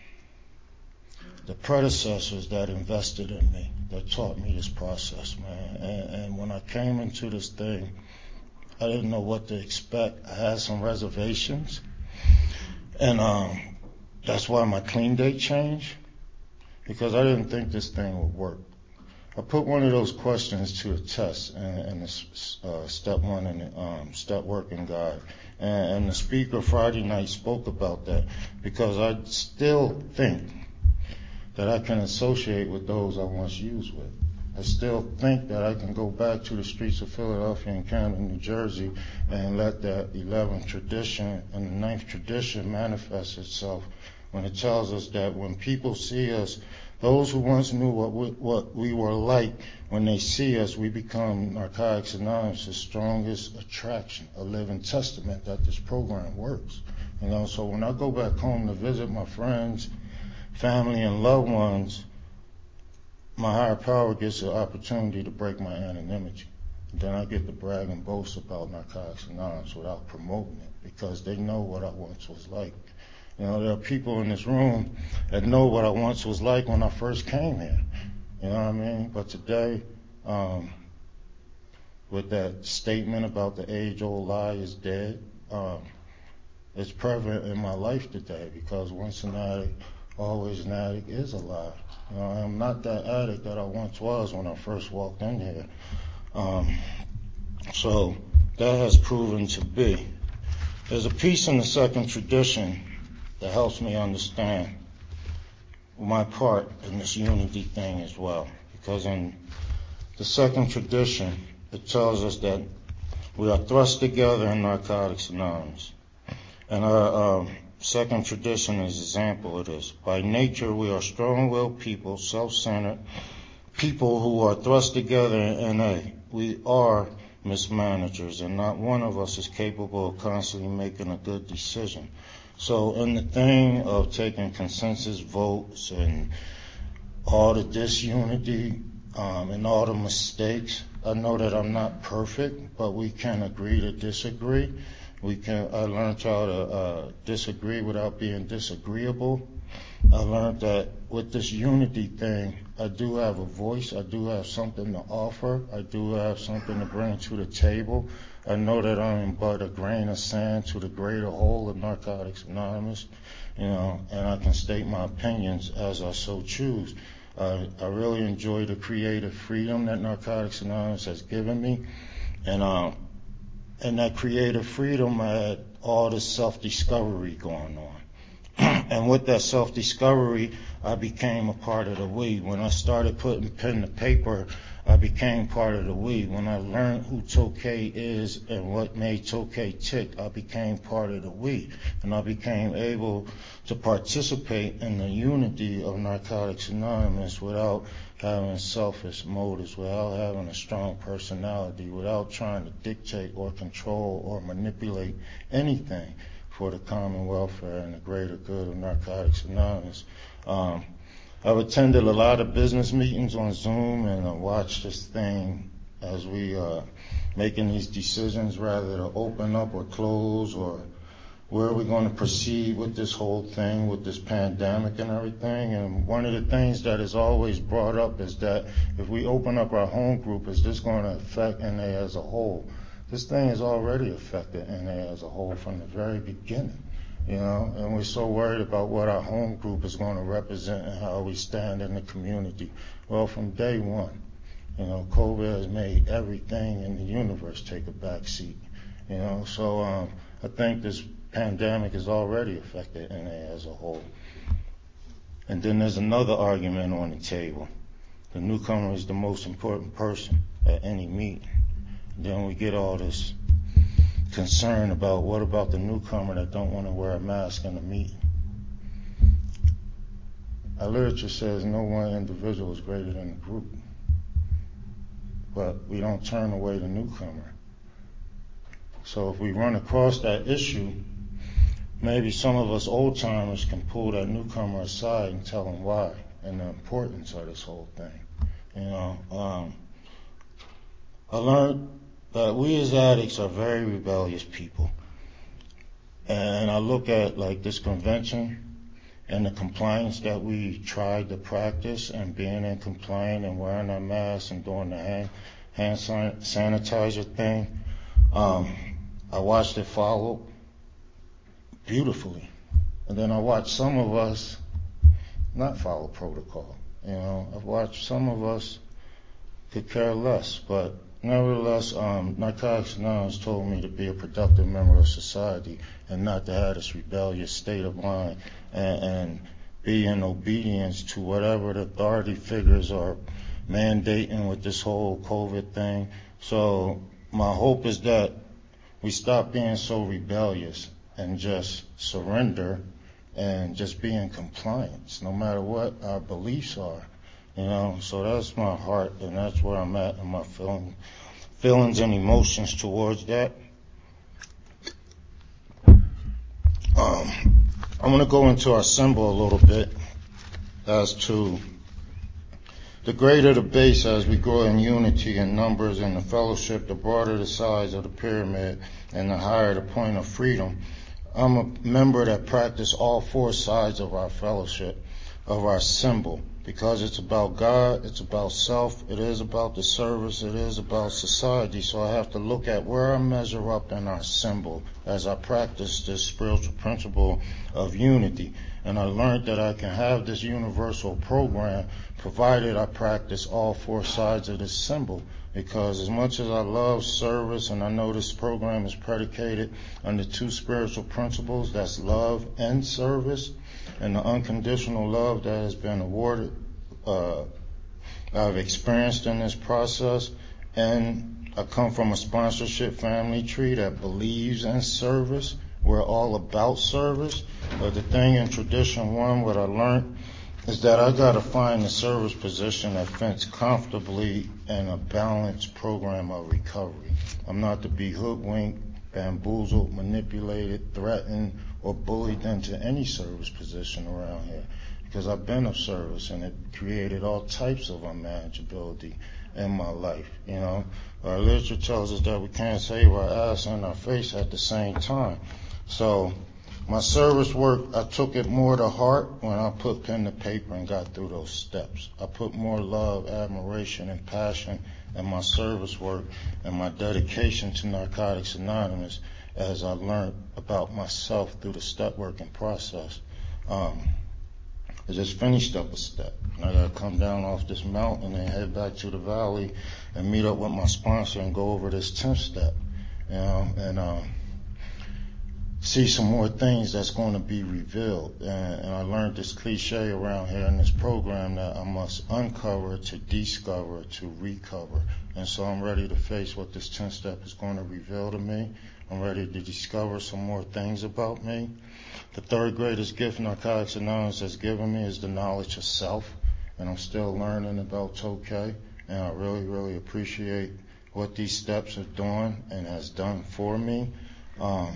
the predecessors that invested in me, that taught me this process, man. And, and when I came into this thing, I didn't know what to expect. I had some reservations, and um, that's why my clean date changed, because I didn't think this thing would work. I put one of those questions to a test in, in the uh, step one in the um, step working guide, and, and the speaker Friday night spoke about that, because I still think that I can associate with those I once used with. I still think that I can go back to the streets of Philadelphia and Camden, New Jersey, and let that eleventh tradition and the ninth tradition manifest itself when it tells us that when people see us, those who once knew what we, what we were like, when they see us, we become Narcotics Anonymous' strongest attraction, a living testament that this program works. You know, so when I go back home to visit my friends, family, and loved ones, my higher power gets the opportunity to break my anonymity. Then I get to brag and boast about Narcotics Anonymous without promoting it, because they know what I once was like. You know, there are people in this room that know what I once was like when I first came here. You know what I mean? But today, um, with that statement about the age-old lie is dead, um, it's prevalent in my life today, because once an addict, always an addict is a lie. You know, I'm not that addict that I once was when I first walked in here. Um, so that has proven to be. There's a piece in the second tradition that helps me understand my part in this unity thing as well. Because in the second tradition, it tells us that we are thrust together in Narcotics Anonymous. And our um, second tradition is an example of this. By nature, we are strong-willed people, self-centered, people who are thrust together in a, we are mismanagers, and not one of us is capable of constantly making a good decision. So in the thing of taking consensus votes and all the disunity um, and all the mistakes, I know that I'm not perfect, but we can agree to disagree. We can. I learned how to uh, disagree without being disagreeable. I learned that with this unity thing, I do have a voice. I do have something to offer. I do have something to bring to the table. I know that I'm but a grain of sand to the greater whole of Narcotics Anonymous, you know, and I can state my opinions as I so choose. Uh, I really enjoy the creative freedom that Narcotics Anonymous has given me, and uh, and that creative freedom, I had all this self-discovery going on. And with that self-discovery, I became a part of the we. When I started putting pen to paper, I became part of the we. When I learned who Tokay is and what made Tokay tick, I became part of the we. And I became able to participate in the unity of Narcotics Anonymous without having selfish motives, without having a strong personality, without trying to dictate or control or manipulate anything for the common welfare and the greater good of Narcotics Anonymous. Um, I've attended a lot of business meetings on Zoom, and I watched this thing as we uh, making these decisions, rather to open up or close, or where are we going to proceed with this whole thing, with this pandemic and everything. And one of the things that is always brought up is that if we open up our home group, is this going to affect N A as a whole? this thing has already affected N A as a whole from the very beginning. You know, and we're so worried about what our home group is going to represent and how we stand in the community. Well, from day one, you know, COVID has made everything in the universe take a back seat. You know, so um, I think this pandemic has already affected N A as a whole. And then there's another argument on the table. The newcomer is the most important person at any meeting. Then we get all this concern about what about the newcomer that don't want to wear a mask in a meeting. Our literature says no one individual is greater than the group, but we don't turn away the newcomer. So if we run across that issue, maybe some of us old timers can pull that newcomer aside and tell them why and the importance of this whole thing. You know, um, I learned that we as addicts are very rebellious people. And I look at like this convention and the compliance that we tried to practice and being in compliance and wearing our masks and doing the hand, hand sanitizer thing. Um, I watched it follow beautifully. And then I watched some of us not follow protocol. You know, I've watched some of us could care less, but nevertheless, um, Narcotics Anonymous told me to be a productive member of society and not to have this rebellious state of mind and, and be in obedience to whatever the authority figures are mandating with this whole COVID thing. So my hope is that we stop being so rebellious and just surrender and just be in compliance, no matter what our beliefs are. You know, so that's my heart, and that's where I'm at in my feeling, feelings and emotions towards that. Um, I'm going to go into our symbol a little bit as to the greater the base as we grow in unity and numbers and the fellowship, the broader the size of the pyramid and the higher the point of freedom. I'm a member that practice all four sides of our fellowship, of our symbol, because it's about God, it's about self, it is about the service, it is about society. So I have to look at where I measure up in our symbol as I practice this spiritual principle of unity. And I learned that I can have this universal program provided I practice all four sides of this symbol. Because as much as I love service, and I know this program is predicated on the two spiritual principles, that's love and service, and the unconditional love that has been awarded, uh, I've experienced in this process. And I come from a sponsorship family tree that believes in service. We're all about service. But the thing in tradition one, what I learned is that I got to find a service position that fits comfortably in a balanced program of recovery. I'm not to be hoodwinked, bamboozled, manipulated, threatened, or bullied into any service position around here, because I've been of service and it created all types of unmanageability in my life. You know, our literature tells us that we can't save our ass and our face at the same time. So my service work, I took it more to heart when I put pen to paper and got through those steps. I put more love, admiration, and passion in my service work and my dedication to Narcotics Anonymous as I learned about myself through the step working process. Um, I just finished up a step. And I got to come down off this mountain and head back to the valley and meet up with my sponsor and go over this tenth step. You know, and um, see some more things that's going to be revealed. And, and I learned this cliche around here in this program that I must uncover to discover to recover. And so I'm ready to face what this tenth step is going to reveal to me. I'm ready to discover some more things about me. The third greatest gift Narcotics Anonymous has given me is the knowledge of self. And I'm still learning about Tokay. And I really, really appreciate what these steps are doing and has done for me. Um,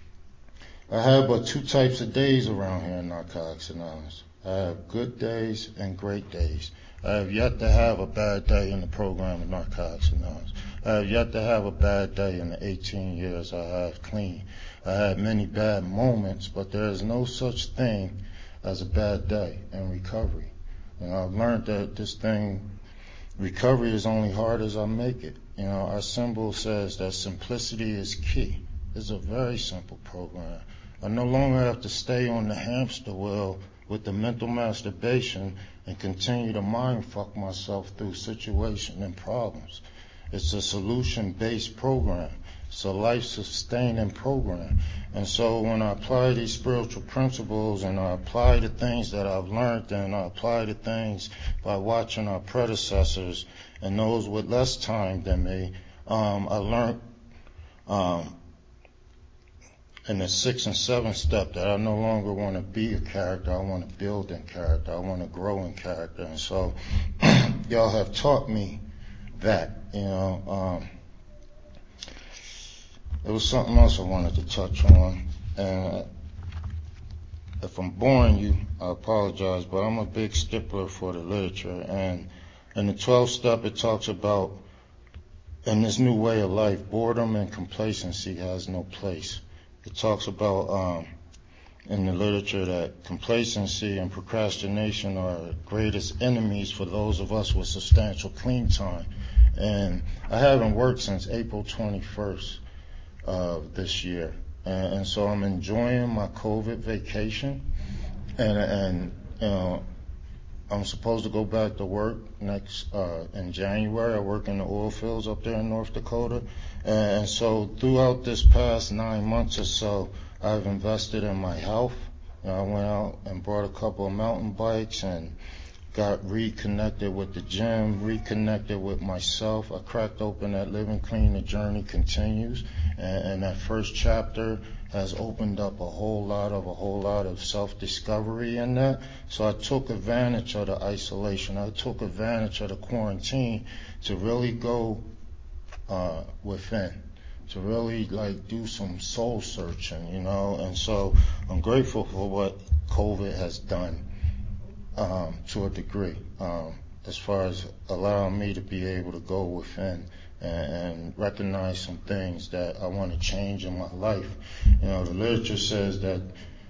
I have but two types of days around here in Narcotics Anonymous. I have good days and great days. I have yet to have a bad day in the program of Narcotics Anonymous. I have yet to have a bad day in the eighteen years I have clean. I had many bad moments, but there is no such thing as a bad day in recovery. And I've learned that this thing, recovery is only hard as I make it. You know, our symbol says that simplicity is key. It's a very simple program. I no longer have to stay on the hamster wheel with the mental masturbation and continue to mind fuck myself through situations and problems. It's a solution-based program. It's a life-sustaining program. And so when I apply these spiritual principles and I apply the things that I've learned and I apply the things by watching our predecessors and those with less time than me, um, I learned um, in the sixth and seventh step that I no longer want to be a character. I want to build in character. I want to grow in character. And so y'all have taught me that, you know. Um, there was something else I wanted to touch on. And if I'm boring you, I apologize, but I'm a big stickler for the literature. And in the twelfth step, it talks about, in this new way of life, boredom and complacency has no place. It talks about um, in the literature that complacency and procrastination are greatest enemies for those of us with substantial clean time. And I haven't worked since April twenty-first of this year. And, and so I'm enjoying my COVID vacation. And, and you know, I'm supposed to go back to work next uh, in January. I work in the oil fields up there in North Dakota. And so throughout this past nine months or so, I've invested in my health. You know, I went out and bought a couple of mountain bikes and got reconnected with the gym, reconnected with myself. I cracked open that Living Clean, The Journey Continues. And, and that first chapter has opened up a whole lot of a whole lot of self-discovery in that. So I took advantage of the isolation. I took advantage of the quarantine to really go uh, within, to really like do some soul searching, you know. And so I'm grateful for what COVID has done um, to a degree, um, as far as allowing me to be able to go within and recognize some things that I want to change in my life. You know, the literature says that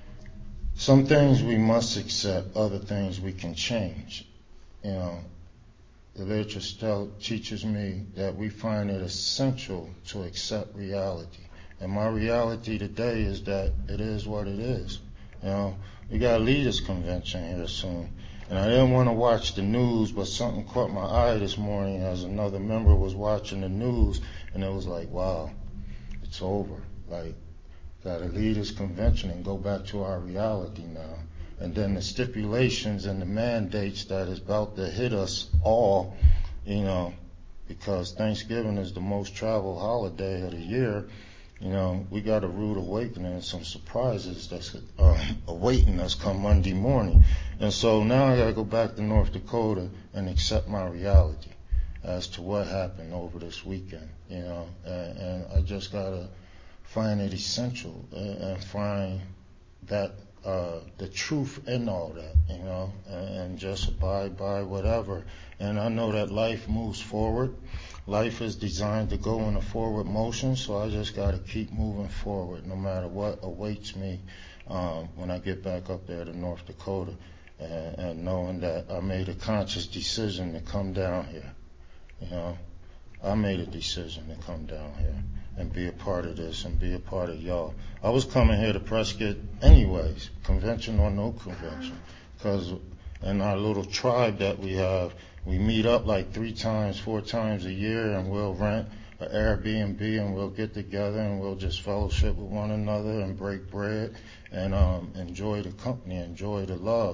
some things we must accept, other things we can change. You know, the literature still teaches me that we find it essential to accept reality. And my reality today is that it is what it is. You know, we got a leaders convention here soon. And I didn't want to watch the news, but something caught my eye this morning as another member was watching the news, and it was like, wow, it's over. Like, got a leaders convention and go back to our reality now. And then the stipulations and the mandates that is about to hit us all, you know, because Thanksgiving is the most traveled holiday of the year. You know, we got a rude awakening and some surprises that's uh, awaiting us come Monday morning. And so now I got to go back to North Dakota and accept my reality as to what happened over this weekend, you know. And, and I just got to find it essential and, and find that uh, the truth in all that, you know, and, and just abide by whatever. And I know that life moves forward. Life is designed to go in a forward motion, so I just got to keep moving forward no matter what awaits me um, when I get back up there to North Dakota, and, and knowing that I made a conscious decision to come down here. You know, I made a decision to come down here and be a part of this and be a part of y'all. I was coming here to Prescott anyways, convention or no convention, because in our little tribe that we have, we meet up like three times, four times a year, and we'll rent an Airbnb and we'll get together and we'll just fellowship with one another and break bread and um, enjoy the company, enjoy the love.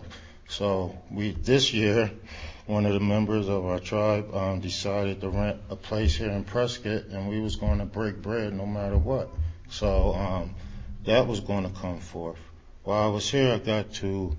So we this year, one of the members of our tribe um, decided to rent a place here in Prescott, and we was going to break bread no matter what. So um, that was going to come forth. While I was here, I got to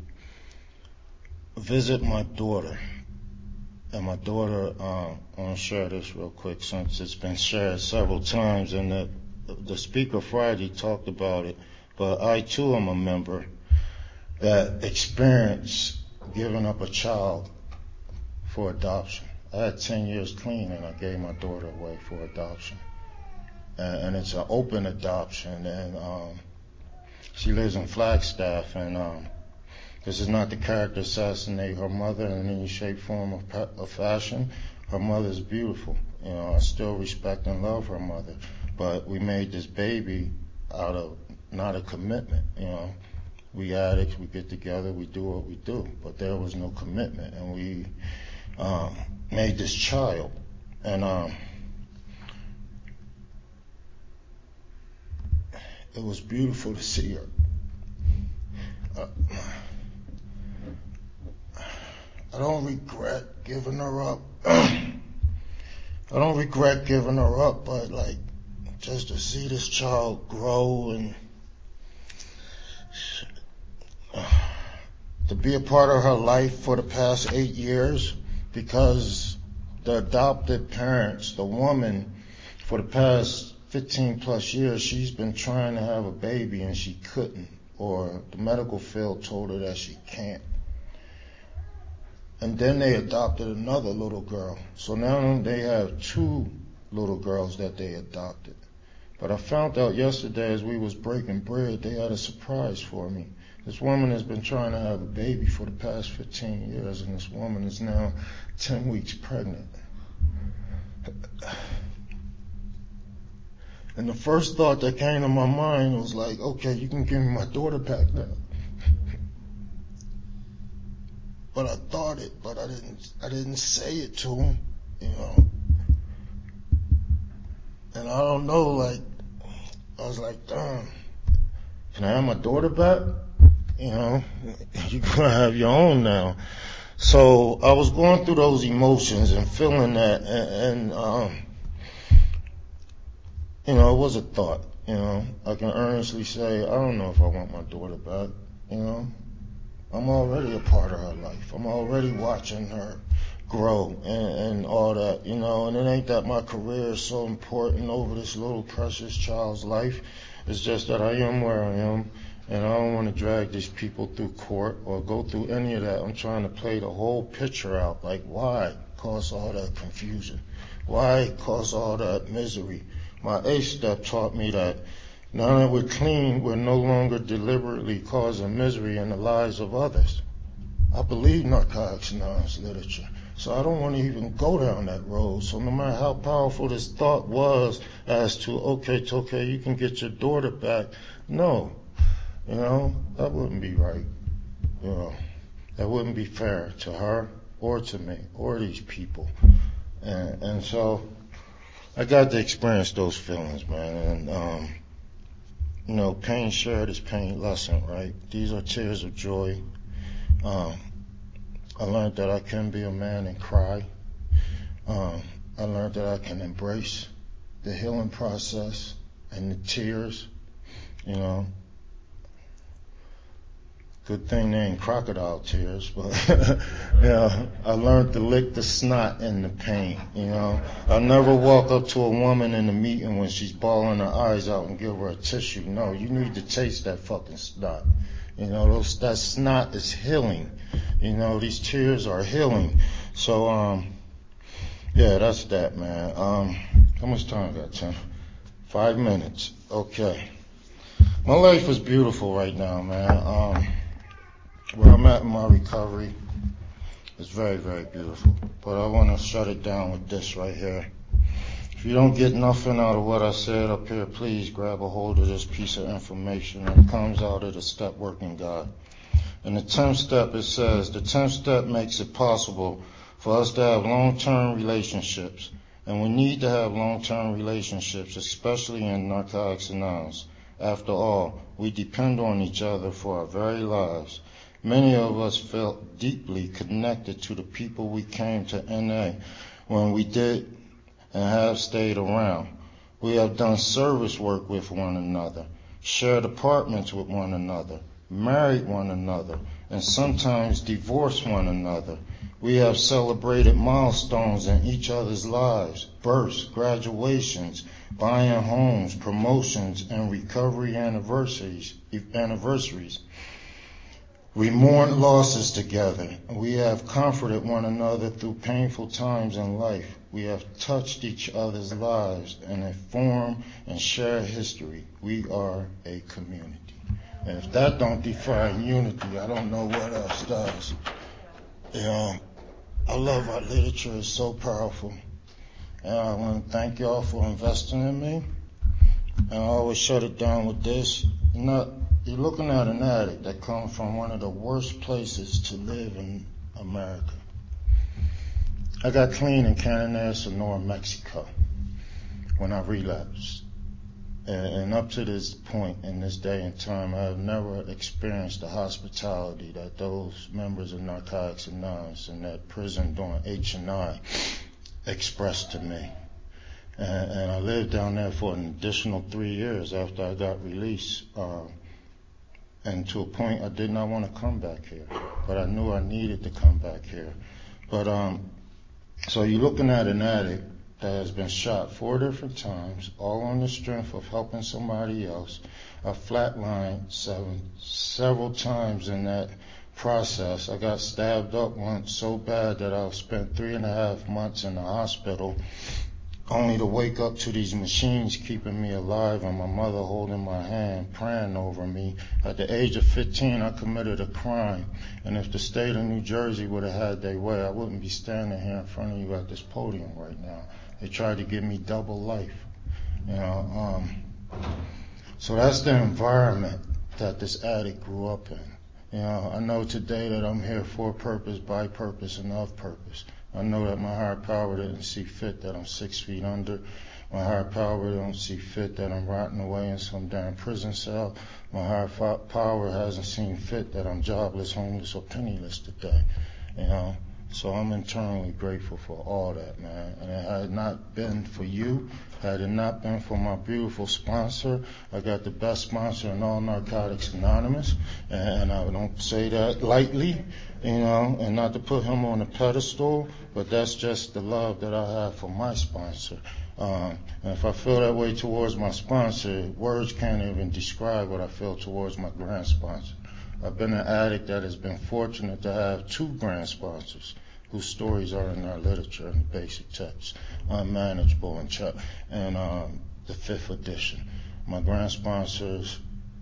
visit my daughter. And my daughter, um, I want to share this real quick since it's been shared several times, and the, the speaker Friday talked about it, but I too am a member that experienced giving up a child for adoption. I had ten years clean and I gave my daughter away for adoption. And, and it's an open adoption, and um, she lives in Flagstaff, and um, this is not the character assassinate her mother in any shape, form, or, pa- or fashion. Her mother is beautiful. You know, I still respect and love her mother, but we made this baby out of not a commitment. You know, we addicts, we get together, we do what we do, but there was no commitment, and we um, made this child, and um, it was beautiful to see her. Uh, I don't regret giving her up. I don't regret giving her up, but like just to see this child grow and uh, to be a part of her life for the past eight years, because the adopted parents, the woman, for the past fifteen plus years, she's been trying to have a baby and she couldn't, or the medical field told her that she can't. And then they adopted another little girl. So now they have two little girls that they adopted. But I found out yesterday as we was breaking bread, they had a surprise for me. This woman has been trying to have a baby for the past fifteen years, and this woman is now ten weeks pregnant. And the first thought that came to my mind was like, okay, you can give me my daughter back now. But I thought it, but I didn't. I didn't say it to him, you know. And I don't know, like, I was like, damn, can I have my daughter back? You know, you're gonna have your own now. So I was going through those emotions and feeling that, and, and um, you know, it was a thought. You know, I can earnestly say, I don't know if I want my daughter back. You know. I'm already a part of her life. I'm already watching her grow and, and all that, you know, and it ain't that my career is so important over this little precious child's life. It's just that I am where I am, and I don't want to drag these people through court or go through any of that. I'm trying to play the whole picture out, like why cause all that confusion? Why cause all that misery? My eighth step taught me that now that we're clean, we're no longer deliberately causing misery in the lives of others. I believe Narcotics Anonymous literature, so I don't want to even go down that road. So no matter how powerful this thought was as to, okay, okay, you can get your daughter back, no, you know, that wouldn't be right. You know, that wouldn't be fair to her or to me or these people. And, and so I got to experience those feelings, man, and um, you know, pain shared is pain lessened, right? These are tears of joy. Um, I learned that I can be a man and cry. Um, I learned that I can embrace the healing process and the tears, you know. Good thing they ain't crocodile tears, but you know, I learned to lick the snot in the pain, you know. I never walk up to a woman in a meeting when she's bawling her eyes out and give her a tissue. No, you need to taste that fucking snot. You know, those, that snot is healing. You know, these tears are healing. So, um, yeah, that's that, man. Um, how much time I got, Tim? Five minutes. Okay. My life is beautiful right now, man. Um, Where I'm at in my recovery is very, very beautiful. But I want to shut it down with this right here. If you don't get nothing out of what I said up here, please grab a hold of this piece of information that comes out of the Step Working Guide. In the tenth step, it says, the tenth step makes it possible for us to have long-term relationships. And we need to have long-term relationships, especially in Narcotics Anonymous. After all, we depend on each other for our very lives. Many of us felt deeply connected to the people we came to N A when we did and have stayed around. We have done service work with one another, shared apartments with one another, married one another, and sometimes divorced one another. We have celebrated milestones in each other's lives, births, graduations, buying homes, promotions, and recovery anniversaries. anniversaries. We mourn losses together. We have comforted one another through painful times in life. We have touched each other's lives and have formed and shared history. We are a community. And if that don't define unity, I don't know what else does. You know, I love our literature. It's so powerful. And I want to thank y'all for investing in me. And I always shut it down with this. You're, not, you're looking at an addict that comes from one of the worst places to live in America. I got clean in Cananea, Sonora, Mexico, when I relapsed. And up to this point in this day and time, I have never experienced the hospitality that those members of Narcotics Anonymous in that prison during H and I expressed to me. And, and I lived down there for an additional three years after I got released. Um, and to a point, I did not want to come back here. But I knew I needed to come back here. But um, so you're looking at an addict that has been shot four different times, all on the strength of helping somebody else. I flatlined seven, several times in that process. I got stabbed up once so bad that I spent three and a half months in the hospital, only to wake up to these machines keeping me alive and my mother holding my hand, praying over me. At the age of fifteen, I committed a crime. And if the state of New Jersey would have had their way, I wouldn't be standing here in front of you at this podium right now. They tried to give me double life, you know. Um, so that's the environment that this addict grew up in. You know, I know today that I'm here for purpose, by purpose, and of purpose. I know that my higher power didn't see fit that I'm six feet under. My higher power don't see fit that I'm rotting away in some damn prison cell. My higher fo- power hasn't seen fit that I'm jobless, homeless, or penniless today. You know. So I'm internally grateful for all that, man. And it had not been for you, had it not been for my beautiful sponsor, I got the best sponsor in all Narcotics Anonymous, and I don't say that lightly, you know, and not to put him on a pedestal, but that's just the love that I have for my sponsor. Um, and if I feel that way towards my sponsor, words can't even describe what I feel towards my grand sponsor. I've been an addict that has been fortunate to have two grand sponsors whose stories are in our literature in the basic text, Unmanageable and, Ch- and um, the fifth edition. My grand sponsor's,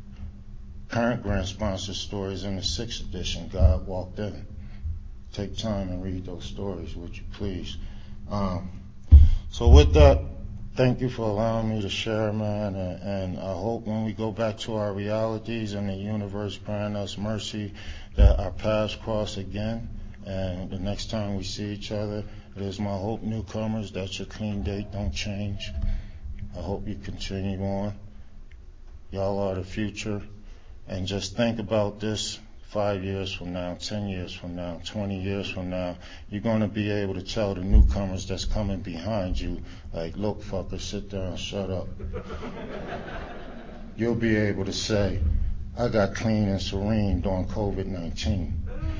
current grand sponsor's story is in the sixth edition, God Walked In. Take time and read those stories, would you please? Um, so with that, thank you for allowing me to share, man, and, and I hope when we go back to our realities and the universe grant us mercy that our paths cross again, and the next time we see each other, it is my hope, newcomers, that your clean date don't change. I hope you continue on. Y'all are the future, and just think about this. Five years from now, ten years from now, twenty years from now, you're going to be able to tell the newcomers that's coming behind you, like, look, fucker, sit down, shut up. You'll be able to say, I got clean and serene during covid nineteen.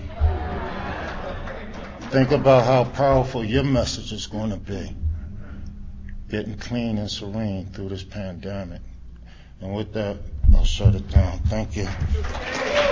Think about how powerful your message is going to be, getting clean and serene through this pandemic. And with that, I'll shut it down. Thank you.